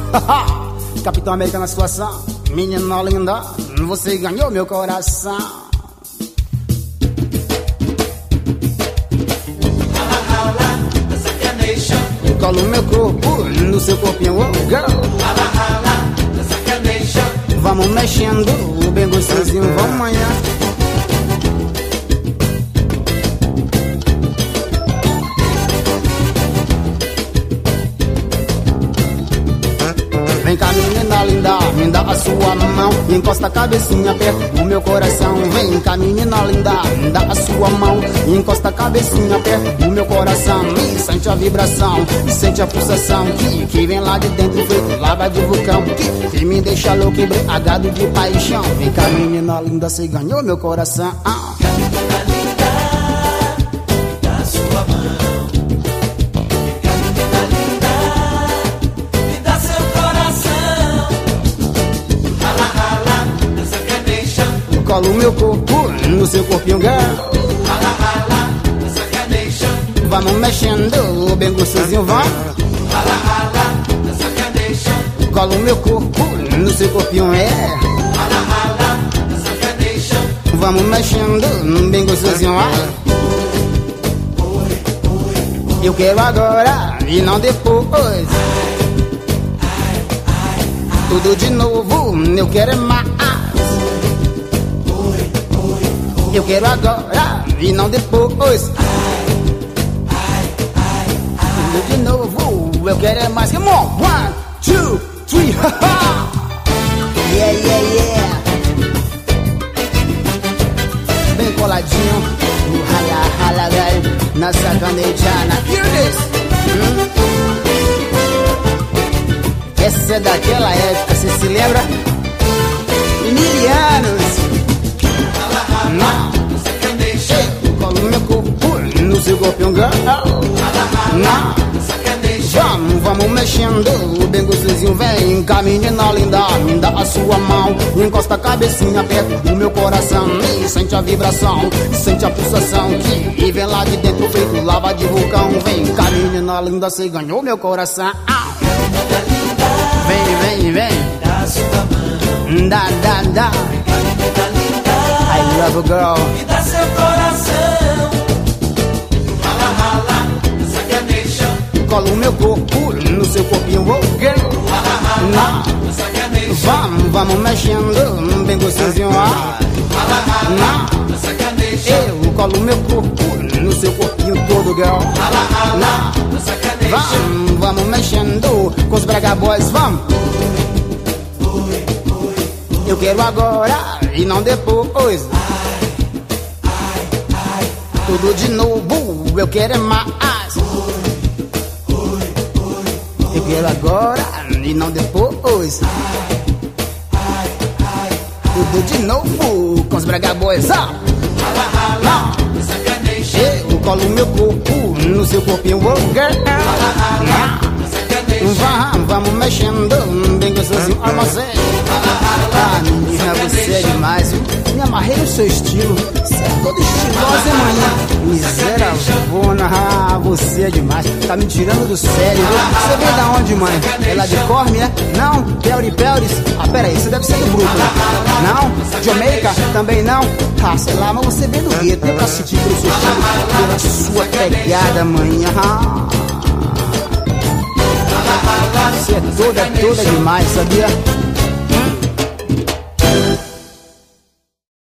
Capitão América na situação. Menina linda, você ganhou meu coração. Colo meu corpo no seu corpinho, oh girl. Vamos mexendo, bem gostosinho, vamos amanhã. Vem cá menina linda, me dá a sua mão. Encosta a cabecinha perto do meu coração. Vem cá menina linda, me dá a sua mão. Encosta a cabecinha perto do meu coração. E sente a vibração, e sente a pulsação que vem lá de dentro feito lava de vulcão. Que me deixa louco, embriagado de paixão. Vem cá menina linda, você ganhou meu coração. Colo meu corpo no seu corpinho, girl. Vamos mexendo, bem gostosinho, vamos. Colo meu corpo no seu corpinho, é. Vamos mexendo, bem gostosinho, vai. Eu quero agora e não depois. Tudo de novo, eu quero é mais. Eu quero agora e não depois. Tudo de novo, eu quero é mais. Come on, 1, 2, 3, haha. Yeah, yeah, yeah. Bem coladinho, no rala, rala, velho. Na sacanejana, hear this. Essa é daquela época, você se lembra? Milianos. Não, colo meu corpo no seu corpinho, girl. Não, vamos mexendo, bem gostosinho, vem cá menina linda, me dá a sua mão. Encosta a cabecinha perto do meu coração. E sente a vibração, sente a pulsação que vem lá de dentro feito lava de vulcão. Vem cá menina linda, você ganhou meu coração. Vem, vem, vem. Dá, dá, dá. I love a girl. Me dá seu coração. Rala, rala, sacanation. Colo meu corpo no seu corpinho, oh girl. Rala, rala, sacanation. Vamos mexendo, bem gostosinho, Rala, rala, sacanation. Eu colo meu corpo no seu corpinho todo, girl. Rala, rala, sacanation. Vamos mexendo com os Braga Boys, vamos. Eu quero agora e não depois. Tudo de novo, eu quero é mais. Eu quero agora e não depois. Tudo de novo com os Braga Boys. Eu colo meu corpo no seu corpinho, oh girl. Vamos mexendo, bem gostosinho, armazém. Menina, você é demais, viu? Me amarrei no seu estilo. Você é toda estilosa, hein, manhã? Miseravona, você é demais. Tá me tirando do sério, viu? Você vem da onde, mãe? É lá de Corme, é? Não? Pelris? Pera aí, você deve ser do Brooklyn. Não? Jamaica? Também não? Sei lá, mas você vem do gueto. Eu pra sentir pelo seu estilo, pela sua pegada, manhã. Você é toda demais, sabia?